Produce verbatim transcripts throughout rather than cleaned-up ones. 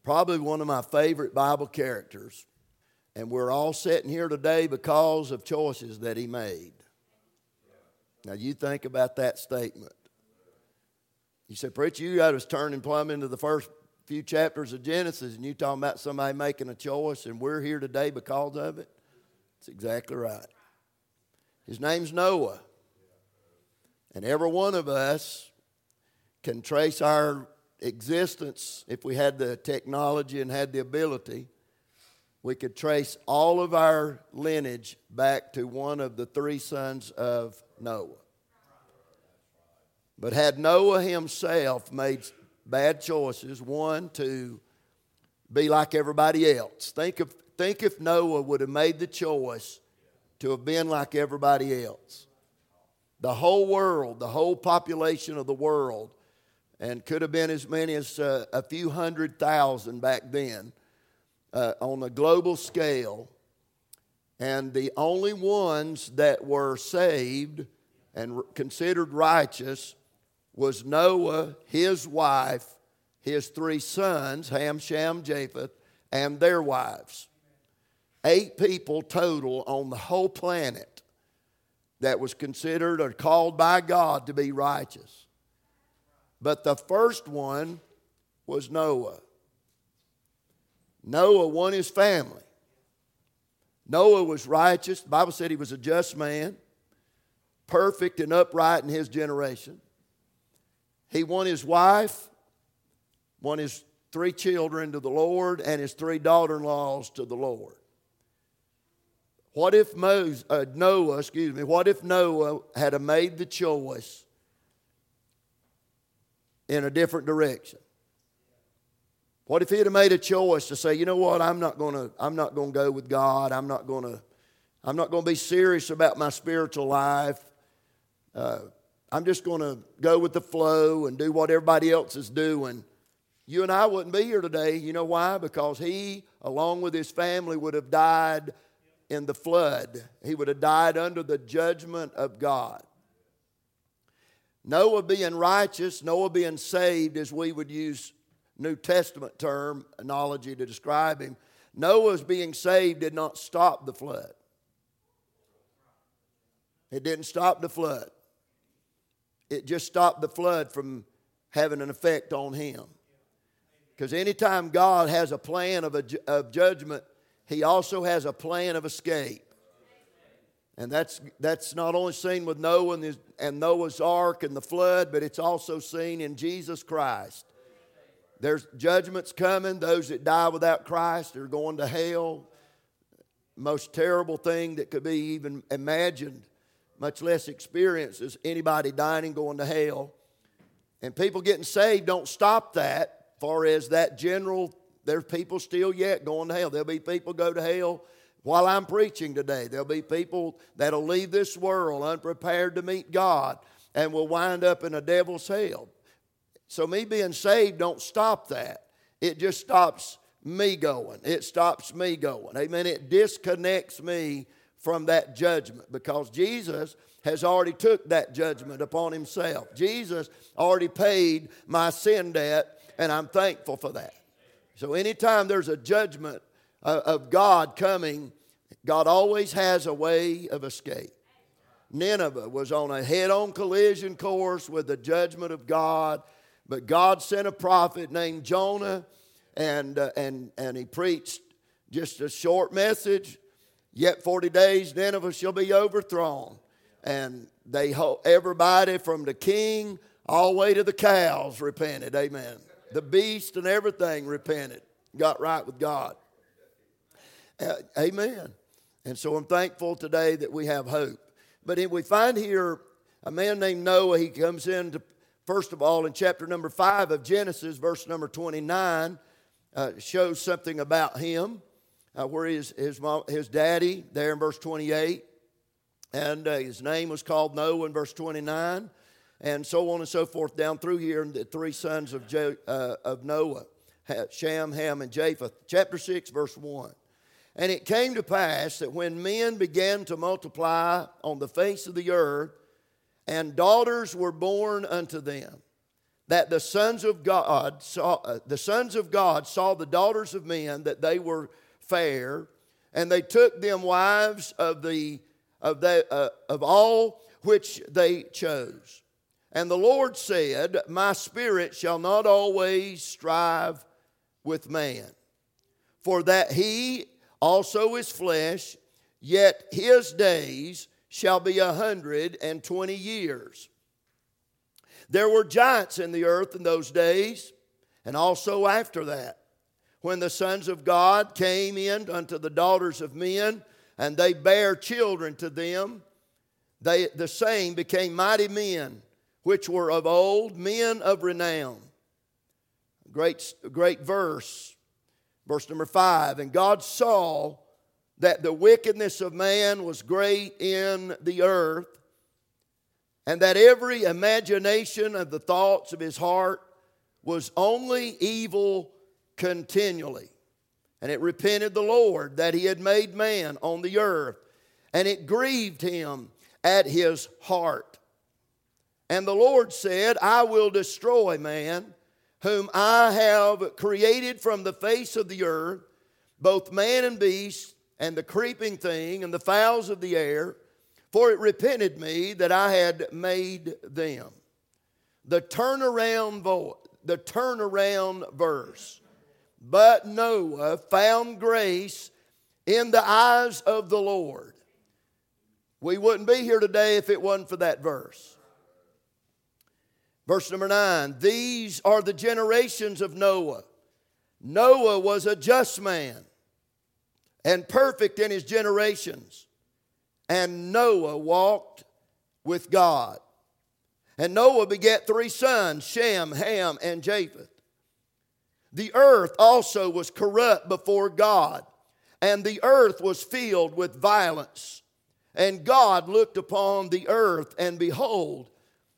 probably one of my favorite Bible characters. And we're all sitting here today because of choices that he made. Now you think about that statement. You said, preacher, you got us turning plumb into the first few chapters of Genesis, and you talking about somebody making a choice, and we're here today because of it? That's exactly right. His name's Noah. And every one of us can trace our existence, if we had the technology and had the ability, we could trace all of our lineage back to one of the three sons of Noah. But had Noah himself made bad choices, one, to be like everybody else. Think of, think if Noah would have made the choice to have been like everybody else. The whole world, the whole population of the world, and could have been as many as uh, a few hundred thousand back then uh, on a global scale. And the only ones that were saved and r- considered righteous was Noah, his wife, his three sons, Ham, Shem, Japheth, and their wives. Eight people total on the whole planet that was considered or called by God to be righteous. But the first one was Noah. Noah won his family. Noah was righteous. The Bible said he was a just man, perfect and upright in his generation. He won his wife, won his three children to the Lord, and his three daughter-in-laws to the Lord. What if Moses, uh, Noah, excuse me, what if Noah had made the choice in a different direction? What if he had made a choice to say, you know what, I'm not going to, I'm not going to go with God. I'm not going to, I'm not going to be serious about my spiritual life. Uh, I'm just going to go with the flow and do what everybody else is doing. You and I wouldn't be here today. You know why? Because he, along with his family, would have died in the flood. He would have died under the judgment of God. Noah being righteous, Noah being saved, as we would use New Testament term, analogy to describe him, Noah's being saved did not stop the flood. It didn't stop the flood. It just stopped the flood from having an effect on him. Because anytime God has a plan of, a, of judgment, he also has a plan of escape. And that's, that's not only seen with Noah and, his, and Noah's ark and the flood, but it's also seen in Jesus Christ. There's judgments coming. Those that die without Christ are going to hell. Most terrible thing that could be even imagined, much less experienced, is anybody dying and going to hell. And people getting saved don't stop that. Far as that general, there's people still yet going to hell. There'll be people go to hell while I'm preaching today. There'll be people that'll leave this world unprepared to meet God and will wind up in a devil's hell. So me being saved don't stop that. It just stops me going. It stops me going. Amen. It disconnects me from that judgment because Jesus has already took that judgment upon himself. Jesus already paid my sin debt, and I'm thankful for that. So anytime there's a judgment of God coming, God always has a way of escape. Nineveh was on a head-on collision course with the judgment of God, but God sent a prophet named Jonah, and, uh, and, and he preached just a short message. Yet forty days, Nineveh shall be overthrown. And they everybody from the king all the way to the cows repented. Amen. The beast and everything repented, got right with God. Uh, amen. And so I'm thankful today that we have hope. But we find here a man named Noah. He comes in, to, first of all, in chapter number five of Genesis, verse number twenty-nine, uh, shows something about him, uh, where his, his, mom, his daddy, there in verse twenty-eight, and uh, his name was called Noah in verse twenty-nine. And so on and so forth down through here, and the three sons of, Jo, uh, of Noah, Shem, Ham, and Japheth. Chapter six, verse one. And it came to pass that when men began to multiply on the face of the earth, and daughters were born unto them, that the sons of God saw, uh, the sons of God saw the daughters of men, that they were fair, and they took them wives of the of the uh, of all which they chose. And the Lord said, My spirit shall not always strive with man, for that he also is flesh, yet his days shall be a hundred and twenty years. There were giants in the earth in those days, and also after that, when the sons of God came in unto the daughters of men, and they bare children to them, they the same became mighty men, which were of old, men of renown. Great, great verse, verse number five. And God saw that the wickedness of man was great in the earth, and that every imagination of the thoughts of his heart was only evil continually. And it repented the Lord that he had made man on the earth, and it grieved him at his heart. And the Lord said, I will destroy man, whom I have created from the face of the earth, both man and beast, and the creeping thing, and the fowls of the air, for it repented me that I had made them. The turnaround vo- the turnaround verse. But Noah found grace in the eyes of the Lord. We wouldn't be here today if it wasn't for that verse. Verse number nine. These are the generations of Noah. Noah was a just man and perfect in his generations. And Noah walked with God. And Noah begat three sons, Shem, Ham, and Japheth. The earth also was corrupt before God, and the earth was filled with violence. And God looked upon the earth, and behold,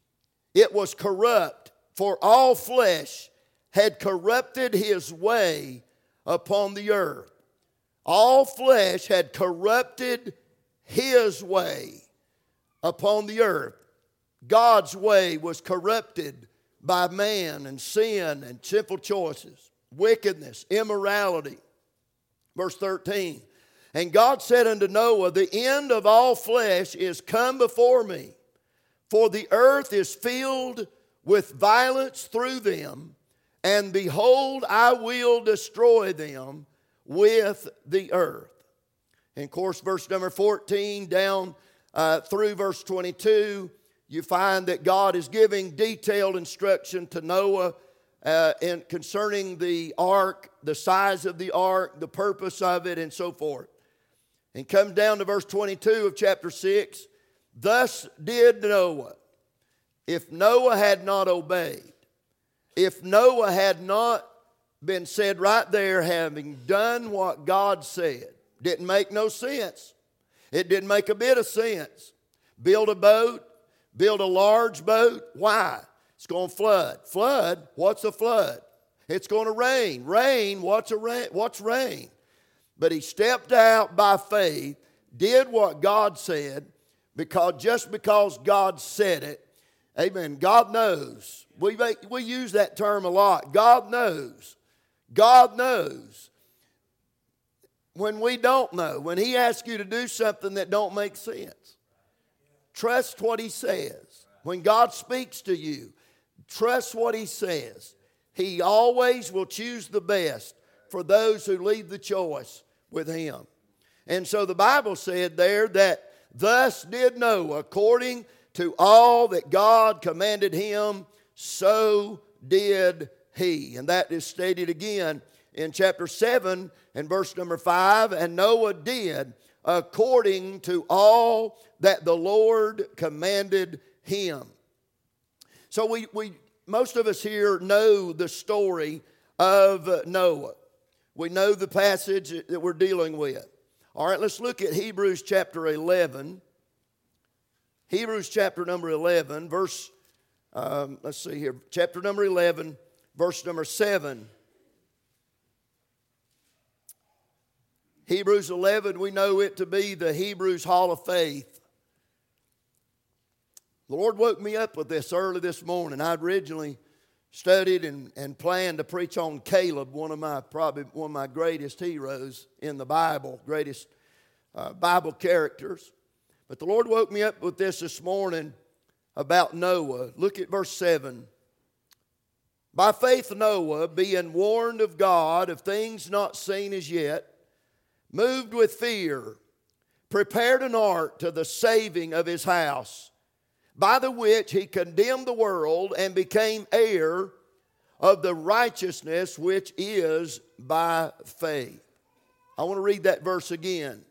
it was corrupt, for all flesh had corrupted his way upon the earth. All flesh had corrupted his way upon the earth. God's way was corrupted by man and sin and sinful choices, wickedness, immorality. Verse thirteen. And God said unto Noah, the end of all flesh is come before me, for the earth is filled with violence through them, and behold, I will destroy them with the earth. And of course, verse number fourteen down uh, through verse twenty-two, you find that God is giving detailed instruction to Noah uh, in, concerning the ark, the size of the ark, the purpose of it, and so forth. And comes down to verse twenty-two of chapter six. Thus did Noah. If Noah had not obeyed, if Noah had not been said right there, having done what God said, didn't make no sense. It didn't make a bit of sense. Build a boat, build a large boat. Why? It's going to flood. Flood? What's a flood? It's going to rain. Rain? What's a rain? What's rain? But he stepped out by faith, did what God said, because just because God said it, amen, God knows. We, make, we use that term a lot. God knows. God knows. When we don't know, when he asks you to do something that don't make sense, trust what he says. When God speaks to you, trust what he says. He always will choose the best for those who leave the choice with him. And so the Bible said there that thus did Noah, according to all that God commanded him, so did he. And that is stated again in chapter seven and verse number five. And Noah did according to all that the Lord commanded him. So we, we most of us here know the story of Noah. We know the passage that we're dealing with. All right, let's look at Hebrews chapter eleven. Hebrews chapter number eleven, verse, um, let's see here, chapter number eleven, verse number seven. Hebrews eleven, we know it to be the Hebrews Hall of Faith. The Lord woke me up with this early this morning. I'd originally studied and, and planned to preach on Caleb, one of my, probably one of my greatest heroes in the Bible, greatest uh, Bible characters. But the Lord woke me up with this this morning about Noah. Look at verse seven. By faith Noah, being warned of God of things not seen as yet, moved with fear, prepared an ark to the saving of his house, by the which he condemned the world and became heir of the righteousness which is by faith. I want to read that verse again.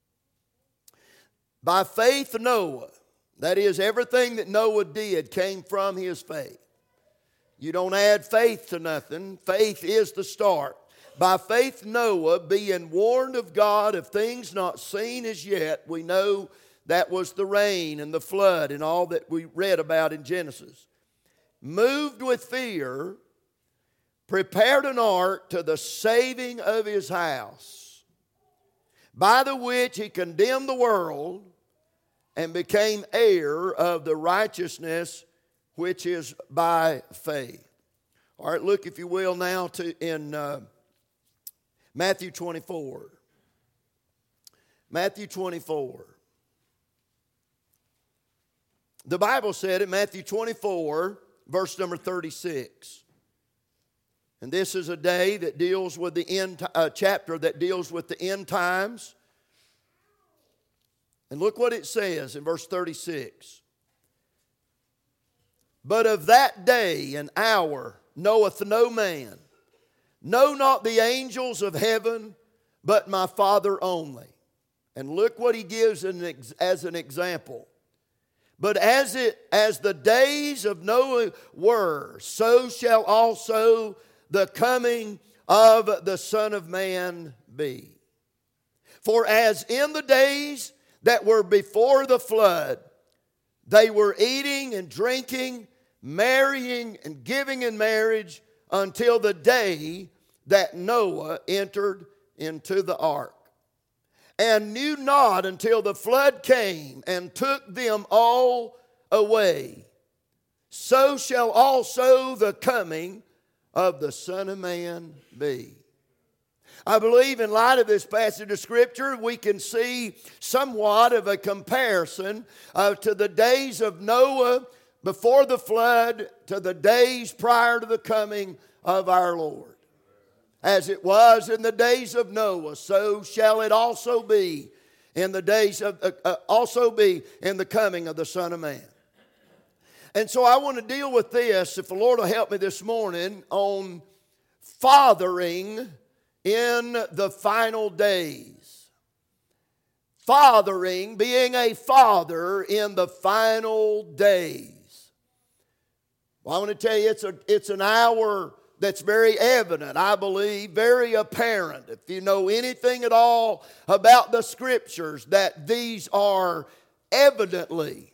By faith Noah, that is, everything that Noah did came from his faith. You don't add faith to nothing. Faith is the start. By faith Noah, being warned of God of things not seen as yet, we know that was the rain and the flood and all that we read about in Genesis. Moved with fear, prepared an ark to the saving of his house, by the which he condemned the world and became heir of the righteousness which is by faith. All right, look, if you will, now to in uh, Matthew twenty-four. Matthew twenty-four. The Bible said in Matthew twenty-four, verse number thirty-six. And this is a day that deals with the end, a chapter that deals with the end times. And look what it says in verse thirty-six. But of that day and hour knoweth no man, no, not the angels of heaven, but my Father only. And look what he gives as an example. But as it as the days of Noah were, so shall also the coming of the Son of Man be. For as in the days that were before the flood, they were eating and drinking, marrying and giving in marriage until the day that Noah entered into the ark, and knew not until the flood came and took them all away. So shall also the coming of the Son of Man be. I believe in light of this passage of Scripture, we can see somewhat of a comparison uh, to the days of Noah before the flood to the days prior to the coming of our Lord. As it was in the days of Noah, so shall it also be in the days of uh, uh, also be in the coming of the Son of Man. And so I want to deal with this, if the Lord will help me this morning, on fathering in the final days. Fathering, being a father in the final days. Well, I want to tell you, it's a it's an hour that's very evident, I believe, very apparent, if you know anything at all about the Scriptures, that these are evidently,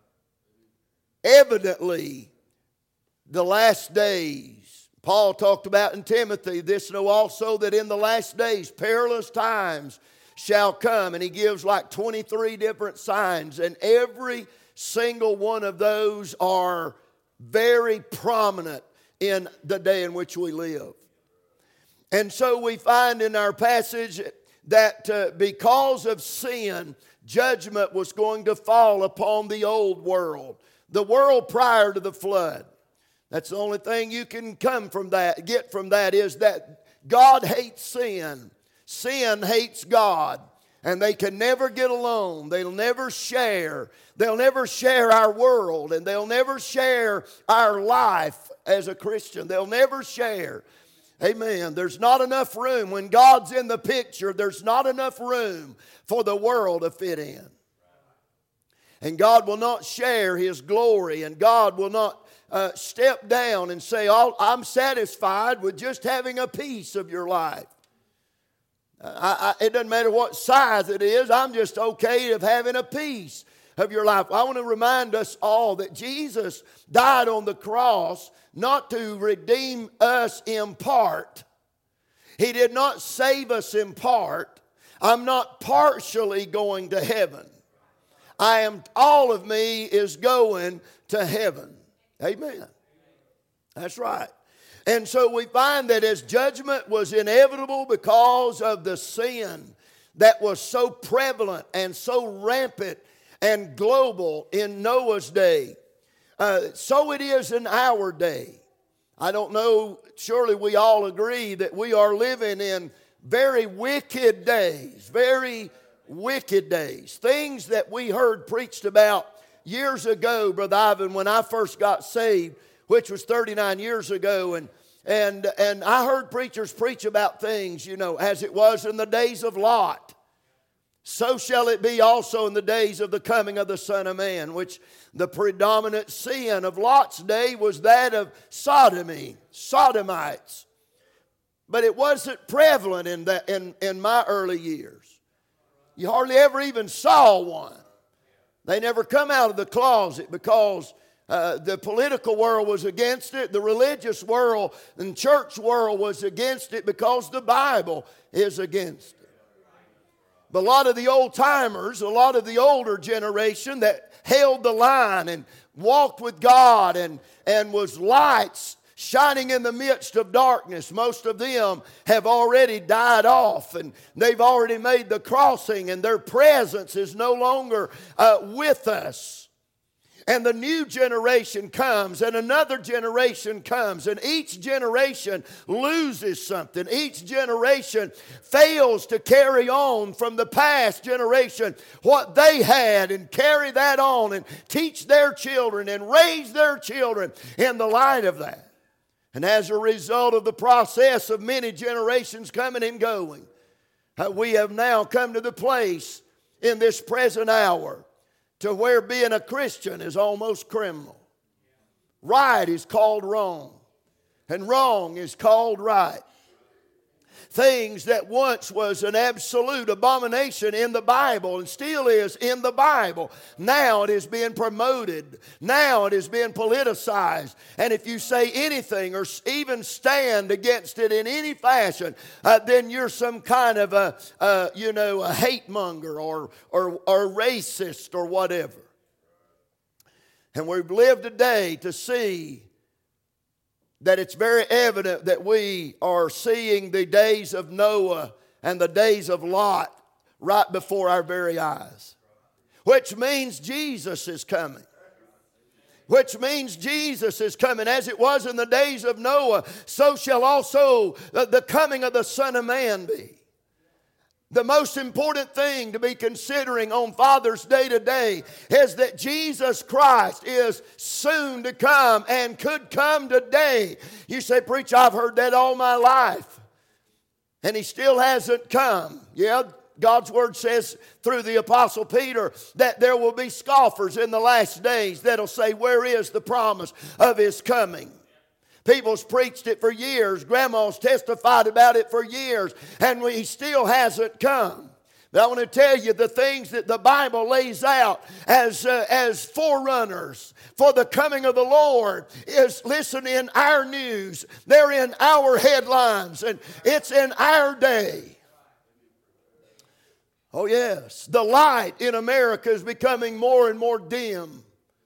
evidently the last days. Paul talked about in Timothy, this know also that in the last days perilous times shall come. And he gives like twenty-three different signs, and every single one of those are very prominent in the day in which we live. And so we find in our passage that uh, because of sin, judgment was going to fall upon the old world, the world prior to the flood. That's the only thing you can come from that, get from that, is that God hates sin. Sin hates God. And they can never get along. They'll never share. They'll never share our world. And they'll never share our life as a Christian. They'll never share. Amen. There's not enough room. When God's in the picture, there's not enough room for the world to fit in. And God will not share His glory. And God will not uh, step down and say, oh, I'm satisfied with just having a piece of your life. I, I, it doesn't matter what size it is. I'm just okay of having a piece of your life. I want to remind us all that Jesus died on the cross not to redeem us in part. He did not save us in part. I'm not partially going to heaven. I am, all of me is going to heaven. Amen. That's right. And so we find that as judgment was inevitable because of the sin that was so prevalent and so rampant and global in Noah's day, uh, so it is in our day. I don't know, surely we all agree that we are living in very wicked days, very wicked days. Things that we heard preached about years ago, Brother Ivan, when I first got saved, which was thirty-nine years ago, and and and I heard preachers preach about things, you know, as it was in the days of Lot, so shall it be also in the days of the coming of the Son of Man, which the predominant sin of Lot's day was that of sodomy, sodomites. But it wasn't prevalent in that in, in my early years. You hardly ever even saw one. They never come out of the closet because uh, the political world was against it. The religious world and church world was against it because the Bible is against it. But a lot of the old timers, a lot of the older generation that held the line and walked with God and, and was lights shining in the midst of darkness, most of them have already died off, and they've already made the crossing, and their presence is no longer uh, with us. And the new generation comes, and another generation comes, and each generation loses something. Each generation fails to carry on from the past generation what they had, and carry that on, and teach their children, and raise their children in the light of that. And as a result of the process of many generations coming and going, uh, we have now come to the place in this present hour to where being a Christian is almost criminal. Right is called wrong, and wrong is called right. Things that once was an absolute abomination in the Bible and still is in the Bible, now it is being promoted. Now it is being politicized. And if you say anything or even stand against it in any fashion, uh, then you're some kind of a, uh, you know, a hate monger or, or, or racist or whatever. And we've lived today to see that it's very evident that we are seeing the days of Noah and the days of Lot right before our very eyes. Which means Jesus is coming. Which means Jesus is coming. As it was in the days of Noah, so shall also the coming of the Son of Man be. The most important thing to be considering on Father's Day today is that Jesus Christ is soon to come and could come today. You say, preacher, I've heard that all my life, and he still hasn't come. Yeah, God's Word says through the Apostle Peter that there will be scoffers in the last days that'll say, where is the promise of his coming? People's preached it for years. Grandma's testified about it for years. And he still hasn't come. But I want to tell you the things that the Bible lays out as, uh, as forerunners for the coming of the Lord is, listen, in our news. They're in our headlines. And it's in our day. Oh yes. The light in America is becoming more and more dim.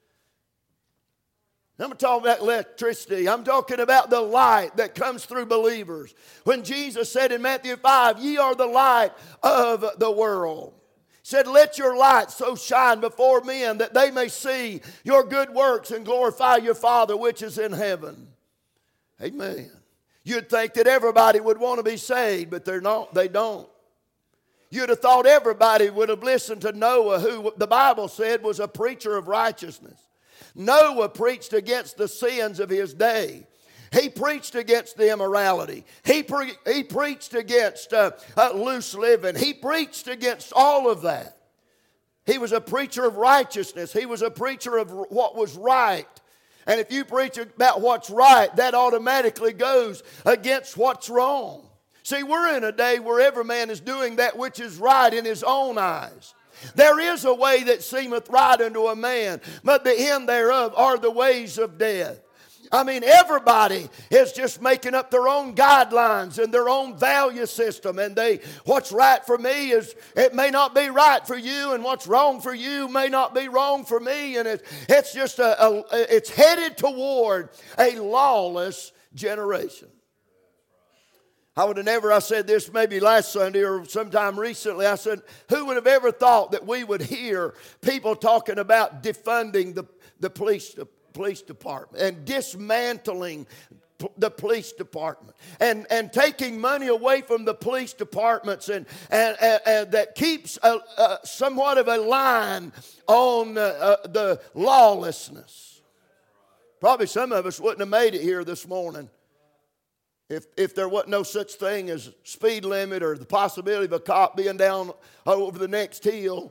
I'm not talking about electricity. I'm talking about the light that comes through believers. When Jesus said in Matthew five, ye are the light of the world. He said, let your light so shine before men that they may see your good works and glorify your Father which is in heaven. Amen. You'd think that everybody would want to be saved, but they're not. They don't. You'd have thought everybody would have listened to Noah, who the Bible said was a preacher of righteousness. Noah preached against the sins of his day. He preached against the immorality. He, pre- he preached against uh, uh, loose living. He preached against all of that. He was a preacher of righteousness. He was a preacher of what was right. And if you preach about what's right, that automatically goes against what's wrong. See, we're in a day where every man is doing that which is right in his own eyes. There is a way that seemeth right unto a man, but the end thereof are the ways of death. I mean, everybody is just making up their own guidelines and their own value system. And they, what's right for me is, it may not be right for you, and what's wrong for you may not be wrong for me. And it, it's just a, a, it's headed toward a lawless generation. I would have never, I said this maybe last Sunday or sometime recently, I said, who would have ever thought that we would hear people talking about defunding the, the police department? Police department and dismantling the police department and, and taking money away from the police departments and, and, and, and that keeps a, a, somewhat of a line on uh, uh, the lawlessness. Probably some of us wouldn't have made it here this morning if, if there wasn't no such thing as speed limit or the possibility of a cop being down over the next hill.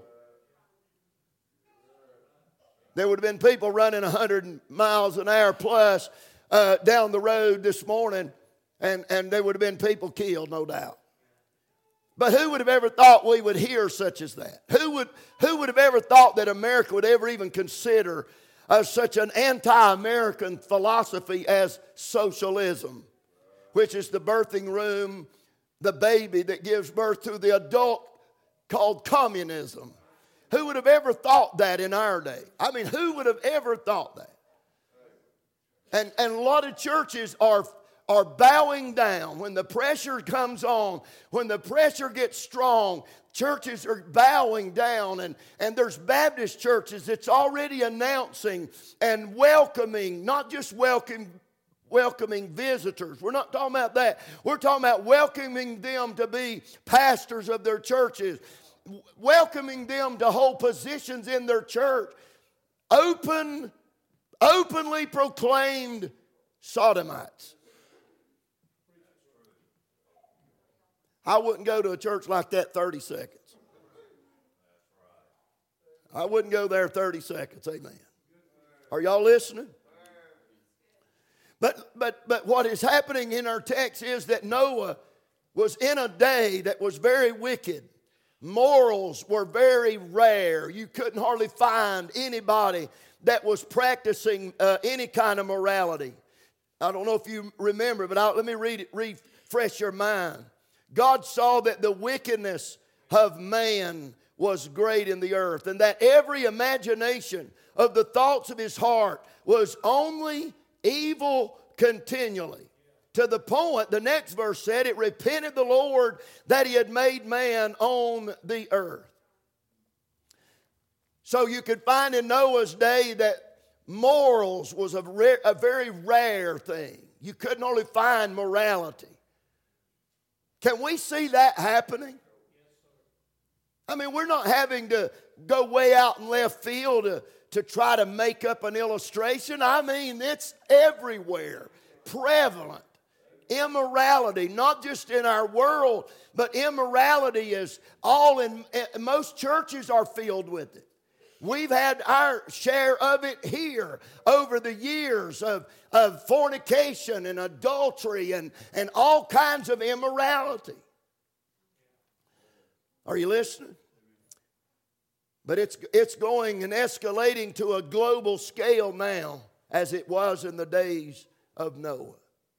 There would have been people running one hundred miles an hour plus uh, down the road this morning, and, and there would have been people killed, no doubt. But who would have ever thought we would hear such as that? Who would, who would have ever thought that America would ever even consider uh, such an anti-American philosophy as socialism, which is the birthing room, the baby that gives birth to the adult, called communism? Who would have ever thought that in our day? I mean, who would have ever thought that? And, and a lot of churches are, are bowing down. When the pressure comes on, when the pressure gets strong, churches are bowing down. And, and there's Baptist churches that's already announcing and welcoming, not just welcoming, welcoming visitors. We're not talking about that. We're talking about welcoming them to be pastors of their churches, welcoming them to hold positions in their church. Open, openly proclaimed sodomites. I wouldn't go to a church like that thirty seconds. I wouldn't go there thirty seconds. Amen. Are y'all listening? But, but, but what is happening in our text is that Noah was in a day that was very wicked. Morals were very rare. You couldn't hardly find anybody that was practicing uh, any kind of morality. I don't know if you remember, but I'll, let me read it, refresh your mind. God saw that the wickedness of man was great in the earth, and that every imagination of the thoughts of his heart was only evil continually. To the point, the next verse said, it repented the Lord that he had made man on the earth. So you could find in Noah's day that morals was a, rare, a very rare thing. You couldn't only find morality. Can we see that happening? I mean, we're not having to go way out in left field to, to try to make up an illustration. I mean, it's everywhere, prevalent. Immorality, not just in our world, but immorality is all in, most churches are filled with it. We've had our share of it here over the years of, of fornication and adultery and, and all kinds of immorality. Are you listening? But it's, it's going and escalating to a global scale now, as it was in the days of Noah.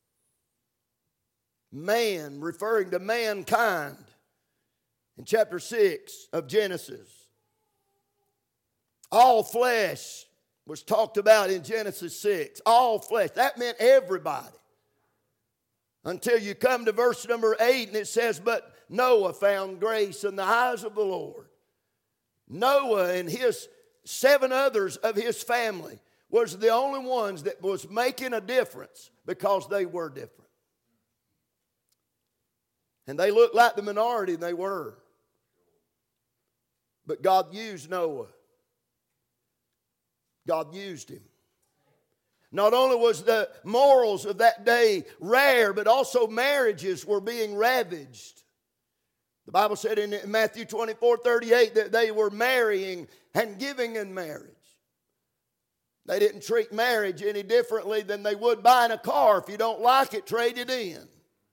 Man, referring to mankind in chapter six of Genesis. All flesh was talked about in Genesis six. All flesh. That meant everybody. Until you come to verse number eight and it says, but Noah found grace in the eyes of the Lord. Noah and his seven others of his family was the only ones that was making a difference because they were different. And they looked like the minority, and they were. But God used Noah. God used him. Not only was the morals of that day rare, but also marriages were being ravaged. The Bible said in Matthew twenty-four thirty-eight that they were marrying and giving in marriage. They didn't treat marriage any differently than they would buying a car. If you don't like it, trade it in.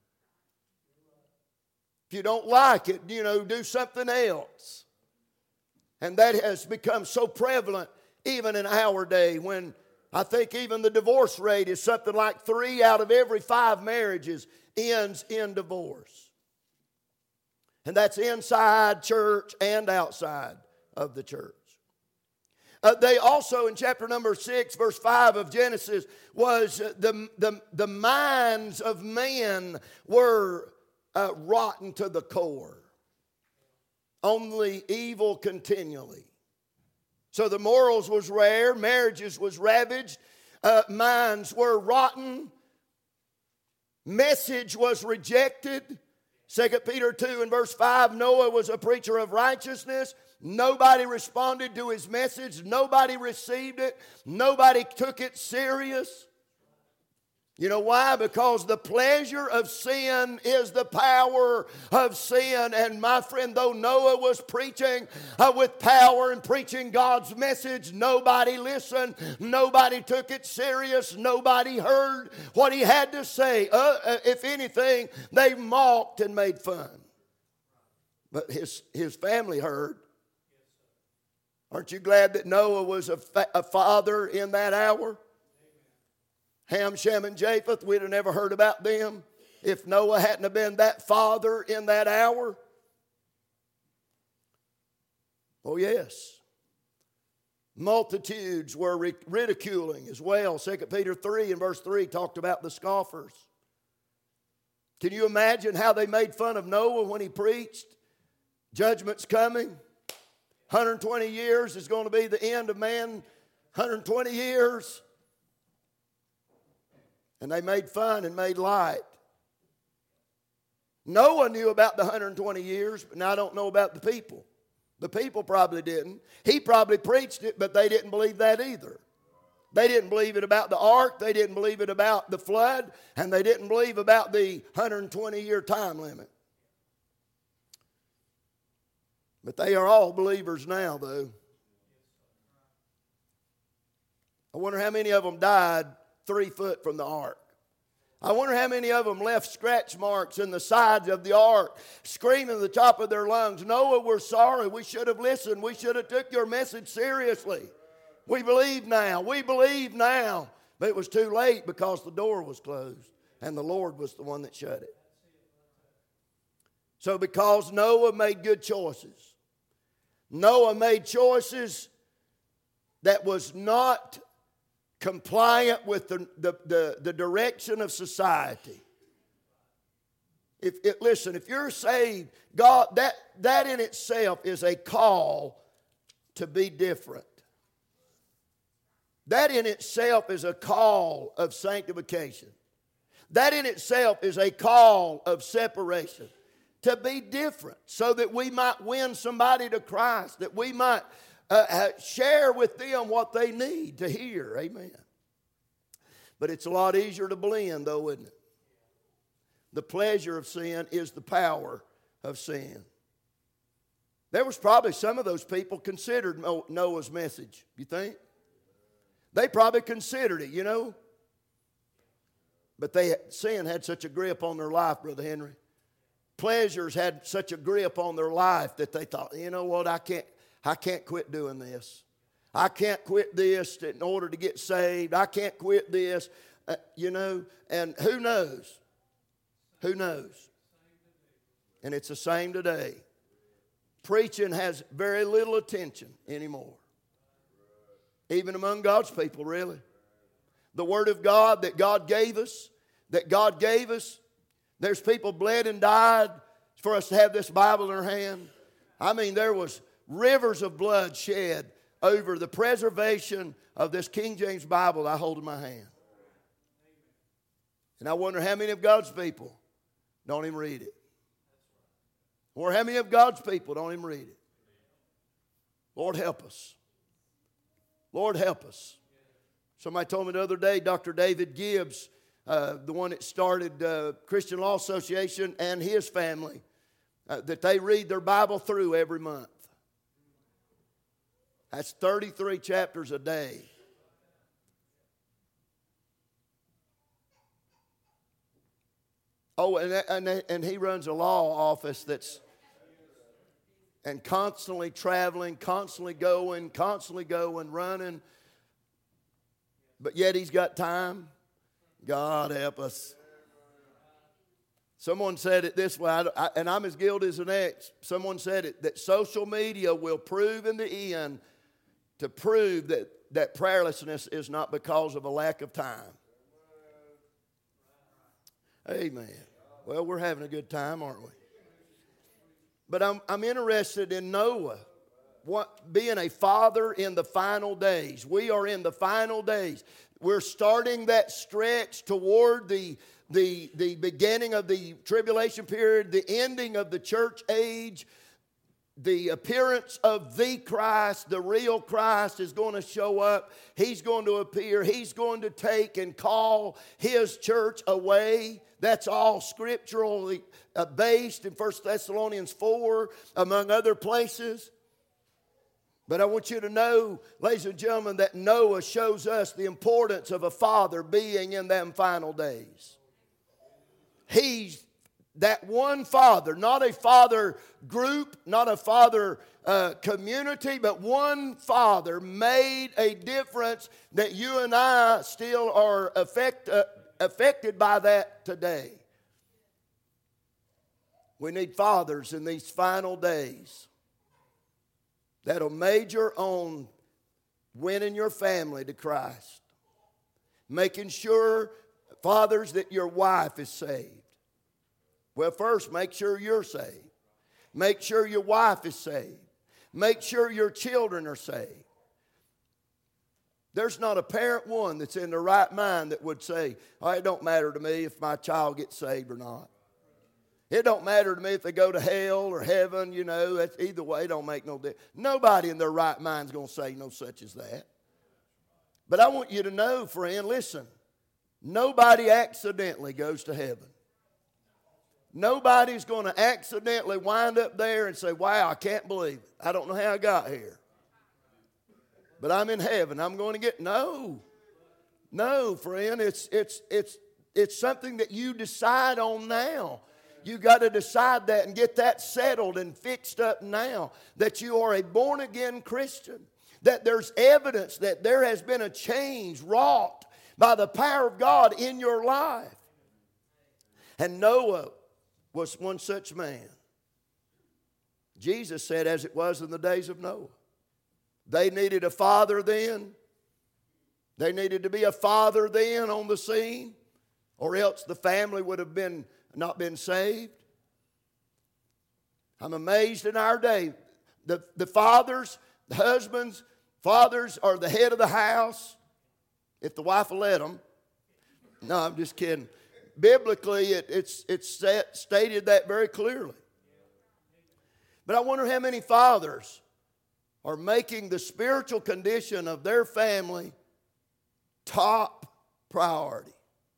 If you don't like it, you know, do something else. And that has become so prevalent even in our day when I think even the divorce rate is something like three out of every five marriages ends in divorce. And that's inside church and outside of the church. Uh, they also, in chapter number six, verse five of Genesis, was uh, the, the, the minds of men were uh, rotten to the core. Only evil continually. So the morals was rare, marriages was ravaged, uh, minds were rotten, message was rejected. Second Peter two and verse five, Noah was a preacher of righteousness. Nobody responded to his message. Nobody received it. Nobody took it serious. You know why? Because the pleasure of sin is the power of sin. And my friend, though Noah was preaching uh, with power and preaching God's message, nobody listened. Nobody took it serious. Nobody heard what he had to say. Uh, uh, if anything, they mocked and made fun. But his, his family heard. Aren't you glad that Noah was a, fa- a father in that hour? Ham, Shem, and Japheth, we'd have never heard about them if Noah hadn't have been that father in that hour. Oh, yes. Multitudes were ridiculing as well. Second Peter three and verse three talked about the scoffers. Can you imagine how they made fun of Noah when he preached? Judgment's coming. one hundred twenty years is going to be the end of man. one hundred twenty years. And they made fun and made light. Noah knew about the one hundred twenty years, but now I don't know about the people. The people probably didn't. He probably preached it, but they didn't believe that either. They didn't believe it about the ark. They didn't believe it about the flood. And they didn't believe about the one hundred twenty year time limit. But they are all believers now, though. I wonder how many of them died three foot from the ark. I wonder how many of them left scratch marks in the sides of the ark, screaming at the top of their lungs, Noah, we're sorry. We should have listened. We should have took your message seriously. We believe now. We believe now. But it was too late because the door was closed and the Lord was the one that shut it. So because Noah made good choices, Noah made choices that was not compliant with the, the, the, the direction of society. If it, listen, if you're saved, God, that, that in itself is a call to be different. That in itself is a call of sanctification. That in itself is a call of separation. To be different so that we might win somebody to Christ, that we might uh, share with them what they need to hear. Amen. But it's a lot easier to blend, though, isn't it? The pleasure of sin is the power of sin. There was probably some of those people considered Noah's message, you think? They probably considered it, you know. But they sin had such a grip on their life, Brother Henry. Pleasures had such a grip on their life that they thought, you know what, I can't, I can't quit doing this. I can't quit this in order to get saved. I can't quit this, uh, you know. And who knows? Who knows? And it's the same today. Preaching has very little attention anymore. Even among God's people, really. The Word of God that God gave us, that God gave us, there's people bled and died for us to have this Bible in our hand. I mean, there was rivers of blood shed over the preservation of this King James Bible I hold in my hand. And I wonder how many of God's people don't even read it. Or how many of God's people don't even read it. Lord, help us. Lord, help us. Somebody told me the other day, Doctor David Gibbs, Uh, the one that started uh, Christian Law Association, and his family, uh, that they read their Bible through every month. That's thirty-three chapters a day. Oh, and, and, and he runs a law office that's and constantly traveling, constantly going, constantly going, running. but yet he's got time. God help us. Someone said it this way, I, I, and I'm as guilty as the next. Someone said it, that social media will prove in the end to prove that, that prayerlessness is not because of a lack of time. Amen. Well, we're having a good time, aren't we? But I'm, I'm interested in Noah, what, being a father in the final days. We are in the final days. We're starting that stretch toward the The, the beginning of the tribulation period, the ending of the church age, the appearance of the Christ, the real Christ is going to show up. He's going to appear. He's going to take and call His church away. That's all scripturally based in First Thessalonians four, among other places. But I want you to know, ladies and gentlemen, that Noah shows us the importance of a father being in them final days. He's that one father, not a father group, not a father uh, community, but one father made a difference that you and I still are affect, uh, affected by that today. We need fathers in these final days that'll major on winning your family to Christ. Making sure, fathers, that your wife is saved. Well, first, make sure you're saved. Make sure your wife is saved. Make sure your children are saved. There's not a parent one that's in the right mind that would say, oh, it don't matter to me if my child gets saved or not. It don't matter to me if they go to hell or heaven, you know. That's, either way, it don't make no difference. Nobody in their right mind is going to say no such as that. But I want you to know, friend, listen. Nobody accidentally goes to heaven. Nobody's going to accidentally wind up there and say, wow, I can't believe it. I don't know how I got here. But I'm in heaven. I'm going to get, no. No, friend, it's, it's, it's, it's something that you decide on now. You got to decide that and get that settled and fixed up now, that you are a born-again Christian, that there's evidence that there has been a change wrought by the power of God in your life. And Noah was one such man. Jesus said, as it was in the days of Noah. They needed a father then. They needed to be a father then on the scene, or else the family would have been not been saved. I'm amazed in our day. The, the fathers, the husbands, fathers are the head of the house, if the wife will let them. No, I'm just kidding. Biblically, it, it's, it's set, stated that very clearly. But I wonder how many fathers are making the spiritual condition of their family top priority.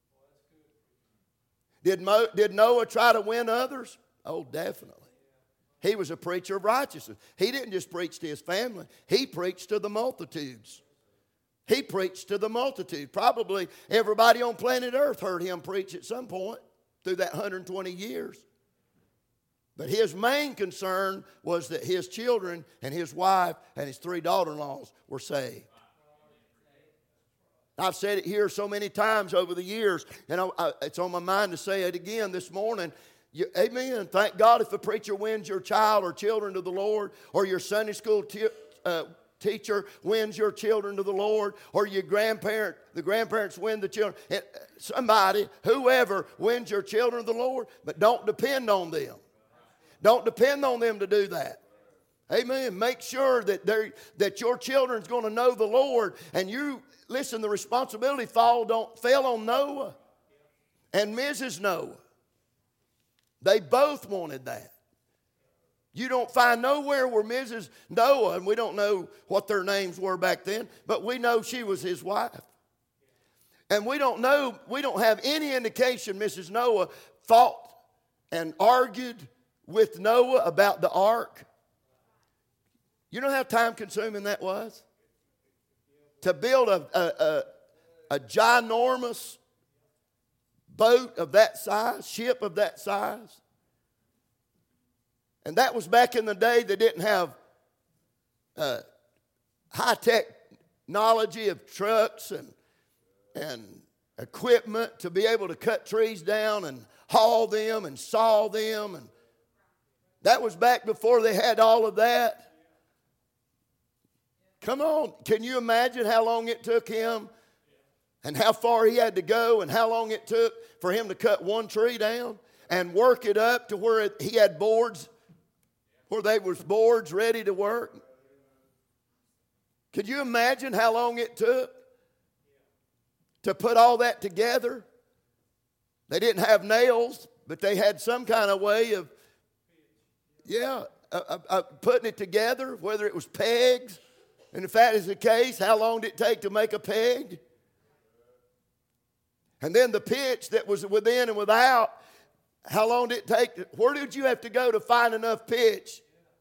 Did, Mo, did Noah try to win others? Oh, definitely. He was a preacher of righteousness. He didn't just preach to his family. He preached to the multitudes. He preached to the multitude. Probably everybody on planet Earth heard him preach at some point through that one hundred twenty years. But his main concern was that his children and his wife and his three daughter-in-laws were saved. I've said it here so many times over the years, and I, I, it's on my mind to say it again this morning. You, amen. Thank God if a preacher wins your child or children to the Lord, or your Sunday school t- uh, teacher wins your children to the Lord, or your grandparent, the grandparents win the children. It, somebody, whoever wins your children to the Lord, but don't depend on them. Don't depend on them to do that. Amen. Make sure that they that your children's going to know the Lord, and you listen. The responsibility fall don't fell on Noah and Missus Noah. They both wanted that. You don't find nowhere where Missus Noah, and we don't know what their names were back then, but we know she was his wife. And we don't know, we don't have any indication Missus Noah fought and argued with Noah about the ark. You know how time consuming that was? To build a, a, a, a ginormous boat of that size, ship of that size. And that was back in the day they didn't have uh, high-tech technology of trucks and and equipment to be able to cut trees down and haul them and saw them. And that was back before they had all of that. Come on, can you imagine how long it took him and how far he had to go and how long it took for him to cut one tree down and work it up to where it, he had boards, where they was boards ready to work? Could you imagine how long it took to put all that together? They didn't have nails, but they had some kind of way of, yeah, uh, uh, putting it together, whether it was pegs. And if that is the case, how long did it take to make a peg? And then the pitch that was within and without, how long did it take? To, where did you have to go to find enough pitch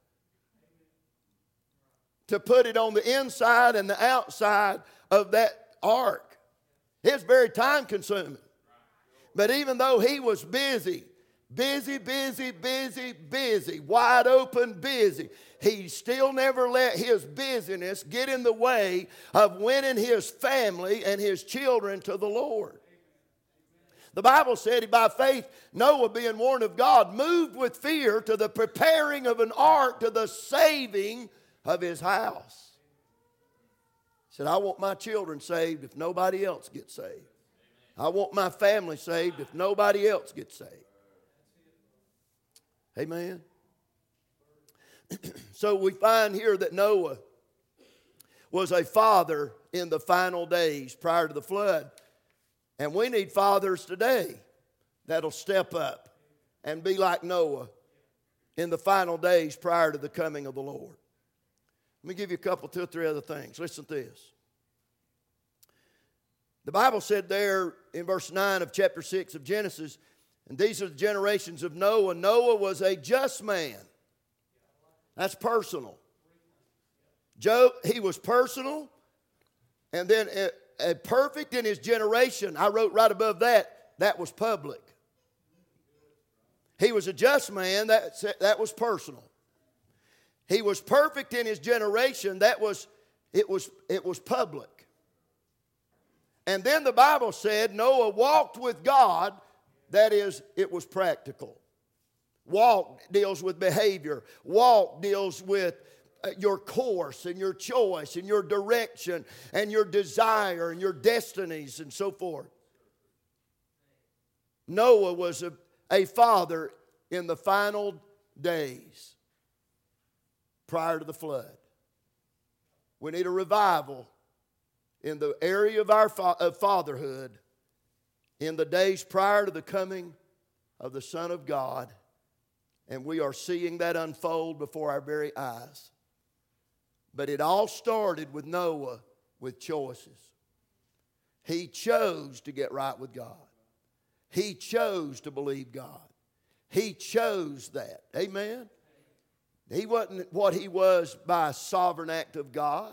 to put it on the inside and the outside of that ark? It's very time consuming. But even though he was busy, busy, busy, busy, busy, wide open, busy, he still never let his busyness get in the way of winning his family and his children to the Lord. The Bible said, by faith, Noah, being warned of God, moved with fear to the preparing of an ark to the saving of his house. He said, I want my children saved if nobody else gets saved. I want my family saved if nobody else gets saved. Amen. So we find here that Noah was a father in the final days prior to the flood. And we need fathers today that'll step up and be like Noah in the final days prior to the coming of the Lord. Let me give you a couple, two or three other things. Listen to this. The Bible said there in verse nine of chapter six of Genesis, and these are the generations of Noah. Noah was a just man. That's personal. Job, he was personal. And then a, a perfect in his generation. I wrote right above that, that was public. He was a just man. That, that was personal. He was perfect in his generation. That was, it was, it was public. And then the Bible said Noah walked with God. That is, it was practical. Walk deals with behavior. Walk deals with your course and your choice and your direction and your desire and your destinies and so forth. Noah was a, a father in the final days prior to the flood. We need a revival in the area of our fa- of fatherhood in the days prior to the coming of the Son of God. And we are seeing that unfold before our very eyes. But it all started with Noah with choices. He chose to get right with God. He chose to believe God. He chose that. Amen? He wasn't what he was by a sovereign act of God.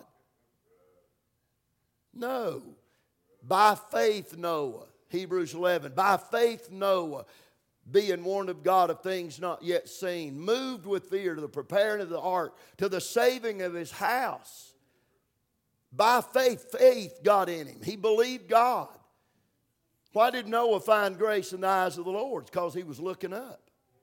No. By faith, Noah. Hebrews eleven. By faith, Noah, being warned of God of things not yet seen, moved with fear to the preparing of the ark, to the saving of his house. By faith, faith got in him. He believed God. Why did Noah find grace in the eyes of the Lord? It's because he was looking up.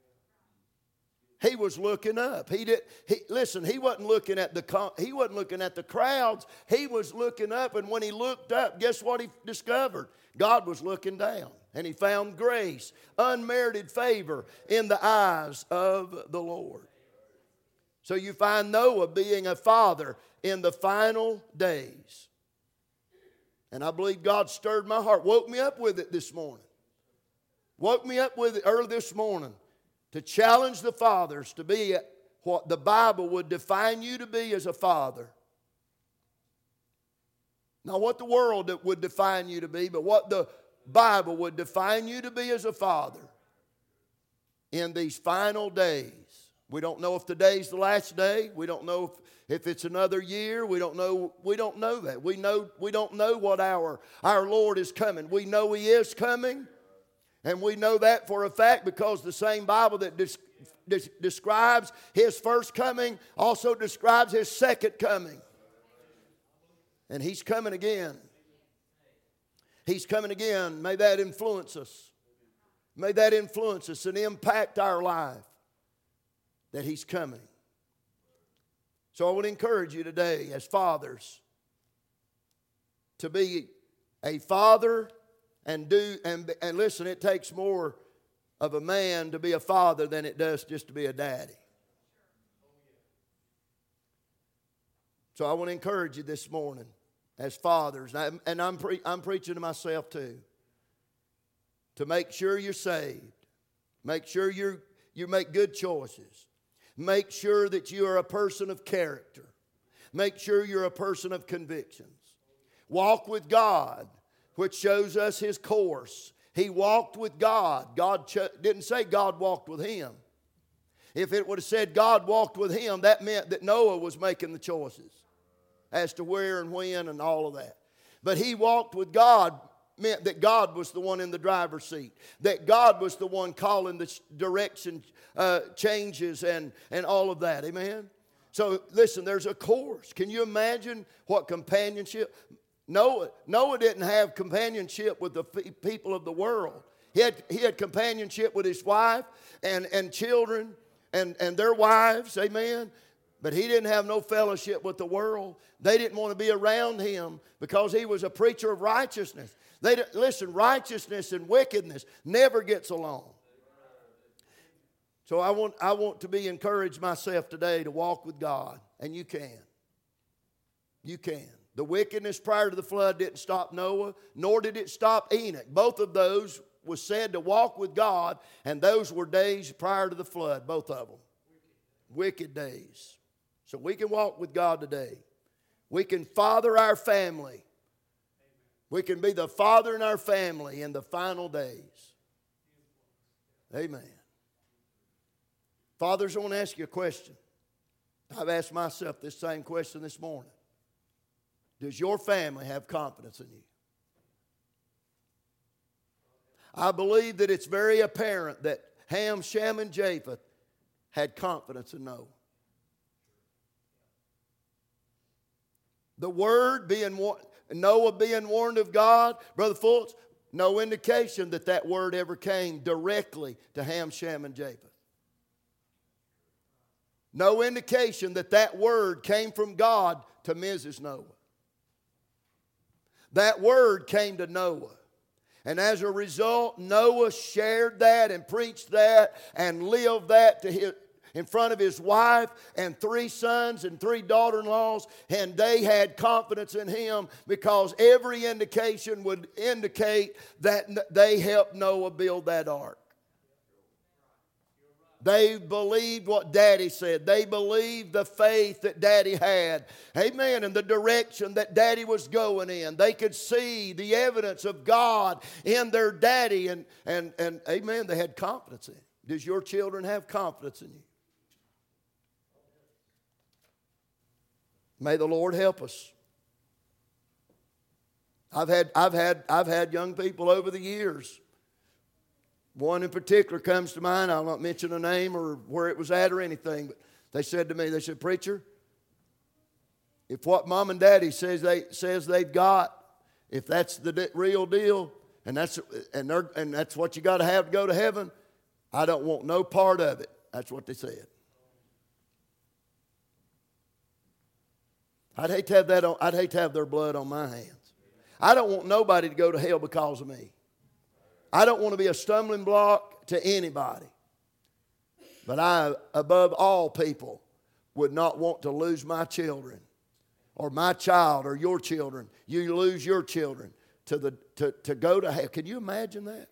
He was looking up. He did. He, listen, he wasn't looking at the he wasn't looking at the crowds. He was looking up, and when he looked up, guess what he discovered? God was looking down, and he found grace, unmerited favor in the eyes of the Lord. So you find Noah being a father in the final days. And I believe God stirred my heart, woke me up with it this morning. Woke me up with it early this morning to challenge the fathers to be what the Bible would define you to be as a father. Not what the world would define you to be, but what the Bible would define you to be as a father in these final days. We don't know if today's the last day. We don't know if, if it's another year. We don't know. We don't know that. We know we don't know what our, our Lord is coming. We know He is coming. And we know that for a fact because the same Bible that des, des, describes His first coming also describes His second coming. And He's coming again. He's coming again. May that influence us. May that influence us and impact our life that He's coming. So I want to encourage you today as fathers to be a father and do and, and listen, it takes more of a man to be a father than it does just to be a daddy. So I want to encourage you this morning as fathers, and, I, and I'm, pre, I'm preaching to myself too, to make sure you're saved. Make sure you're, you make good choices. Make sure that you are a person of character. Make sure you're a person of convictions. Walk with God, which shows us His course. He walked with God. God cho- didn't say God walked with him. If it would have said God walked with him, that meant that Noah was making the choices as to where and when and all of that. But he walked with God meant that God was the one in the driver's seat, that God was the one calling the direction uh, changes and, and all of that. Amen? So listen, there's a course. Can you imagine what companionship? Noah, Noah didn't have companionship with the people of the world. He had, he had companionship with his wife and, and children and, and their wives. Amen? But he didn't have no fellowship with the world. They didn't want to be around him because he was a preacher of righteousness. They listen, righteousness and wickedness never gets along. So I want, I want to be encouraged myself today to walk with God. And you can. You can. The wickedness prior to the flood didn't stop Noah, nor did it stop Enoch. Both of those was said to walk with God, and those were days prior to the flood, both of them. Wicked days. So we can walk with God today. We can father our family. We can be the father in our family in the final days. Amen. Fathers, I want to ask you a question. I've asked myself this same question this morning. Does your family have confidence in you? I believe that it's very apparent that Ham, Shem, and Japheth had confidence in Noah. The word being Noah being warned of God, Brother Fultz, no indication that that word ever came directly to Ham, Shem, and Japheth. No indication that that word came from God to Missus Noah. That word came to Noah. And as a result, Noah shared that and preached that and lived that to his, in front of his wife and three sons and three daughter-in-laws. And they had confidence in him because every indication would indicate that they helped Noah build that ark. They believed what Daddy said. They believed the faith that Daddy had. Amen. And the direction that Daddy was going in. They could see the evidence of God in their daddy. And, and, and amen, they had confidence in him. Does your children have confidence in you? May the Lord help us. I've had, I've had, I've had young people over the years. One in particular comes to mind. I'll not mention a name or where it was at or anything, but they said to me, they said, "Preacher, if what Mom and Daddy says they says they've got, if that's the real deal, and that's and they're and that's what you got to have to go to heaven, I don't want no part of it." That's what they said. I'd hate to have that on, I'd hate to have their blood on my hands. I don't want nobody to go to hell because of me. I don't want to be a stumbling block to anybody. But I, above all people, would not want to lose my children or my child or your children. You lose your children to, the, to, to go to hell. Can you imagine that?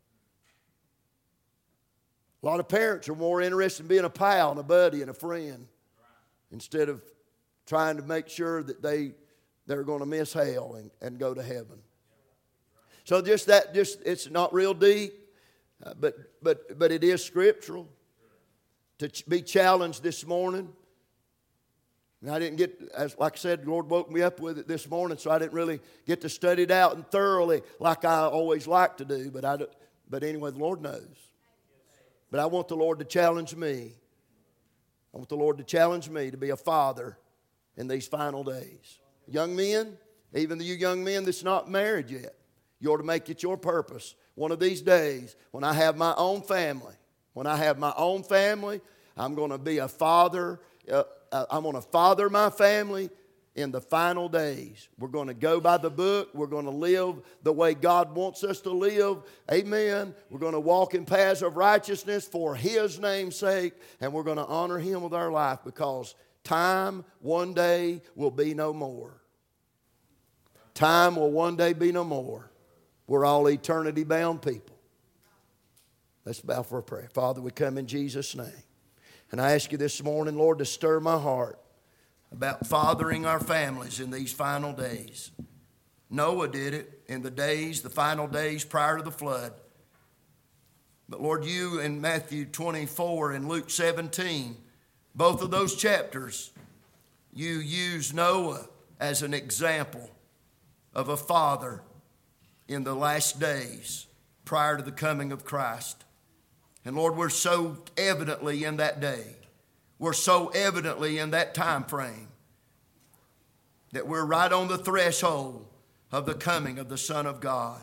A lot of parents are more interested in being a pal and a buddy and a friend instead of trying to make sure that they, they're going to miss hell and, and go to heaven. So just that, just it's not real deep, uh, but but but it is scriptural. To ch- be challenged this morning. And I didn't get, as like I said, the Lord woke me up with it this morning, so I didn't really get to study it out and thoroughly like I always like to do. But I, but anyway, the Lord knows. But I want the Lord to challenge me. I want the Lord to challenge me to be a father in these final days. Young men, even you young men that's not married yet. You ought to make it your purpose. One of these days, when I have my own family, when I have my own family, I'm going to be a father. Uh, I'm going to father my family in the final days. We're going to go by the book. We're going to live the way God wants us to live. Amen. We're going to walk in paths of righteousness for His name's sake, and we're going to honor Him with our life, because time one day will be no more. Time will one day be no more. We're all eternity-bound people. Let's bow for a prayer. Father, we come in Jesus' name. And I ask you this morning, Lord, to stir my heart about fathering our families in these final days. Noah did it in the days, the final days prior to the flood. But Lord, you in Matthew twenty-four and Luke seventeen, both of those chapters, you use Noah as an example of a father in the last days prior to the coming of Christ. And Lord, we're so evidently in that day. We're so evidently in that time frame that we're right on the threshold of the coming of the Son of God.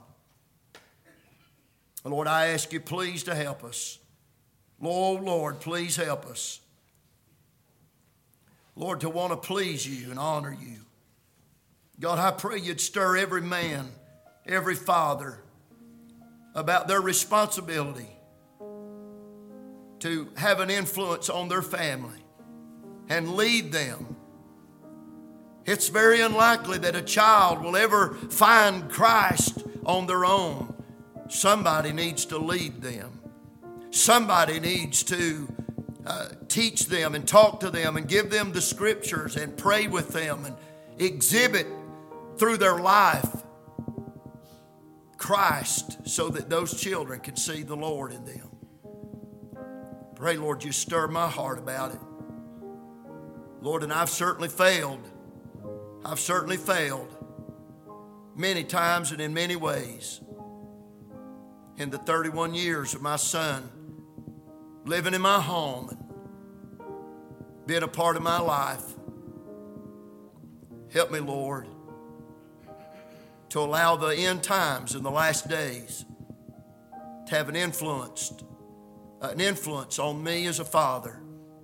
Lord, I ask you please to help us. Lord, Lord, please help us. Lord, to want to please you and honor you. God, I pray you'd stir every man, every father about their responsibility to have an influence on their family and lead them. It's very unlikely that a child will ever find Christ on their own. Somebody needs to lead them. Somebody needs to uh, teach them and talk to them and give them the scriptures and pray with them and exhibit through their life Christ, so that those children can see the Lord in them. Pray, Lord, you stir my heart about it. Lord, and I've certainly failed. I've certainly failed many times and in many ways. In the thirty-one years of my son living in my home and being a part of my life, help me, Lord, to allow the end times and the last days to have an influence, an influence on me as a father.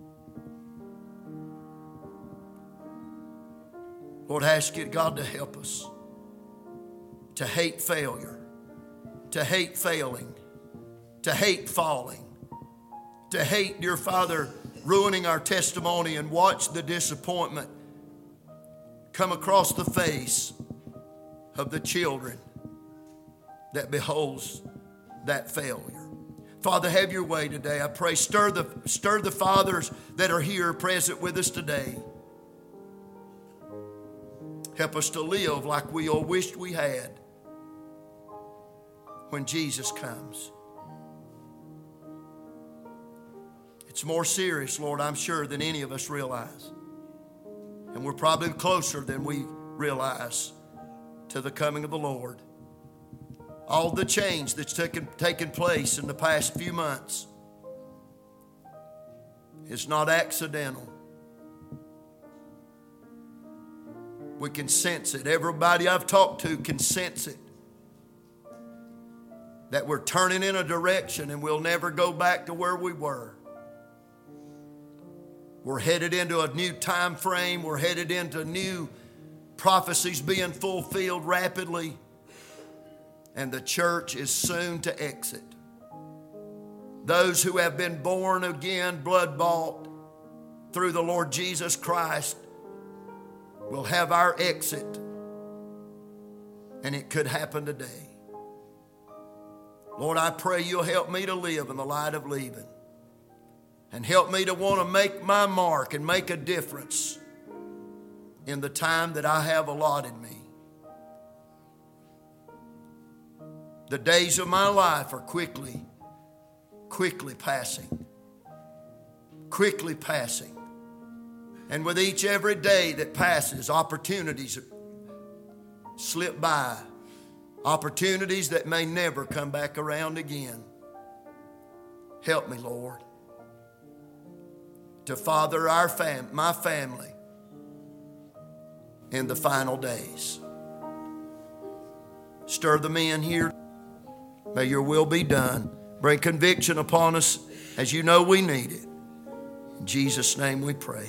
Lord, I ask you, God, to help us to hate failure, to hate failing, to hate falling, to hate, dear Father, ruining our testimony, and watch the disappointment come across the face of the children that beholds that failure. Father, have your way today. I pray, stir the, stir the fathers that are here present with us today. Help us to live like we all wished we had when Jesus comes. It's more serious, Lord, I'm sure, than any of us realize. And we're probably closer than we realize to the coming of the Lord. All the change that's taken, taken place in the past few months is not accidental. We can sense it. Everybody I've talked to can sense it. That we're turning in a direction and we'll never go back to where we were. We're headed into a new time frame. We're headed into new prophecies being fulfilled rapidly. And the church is soon to exit. Those who have been born again, blood-bought through the Lord Jesus Christ, will have our exit. And it could happen today. Lord, I pray you'll help me to live in the light of leaving. And help me to want to make my mark and make a difference in the time that I have allotted me. The days of my life are quickly, quickly passing. Quickly passing. And with each every day that passes, opportunities slip by. Opportunities that may never come back around again. Help me, Lord, to father our fam- my family in the final days. Stir the men here. May your will be done. Bring conviction upon us as you know we need it. In Jesus' name we pray.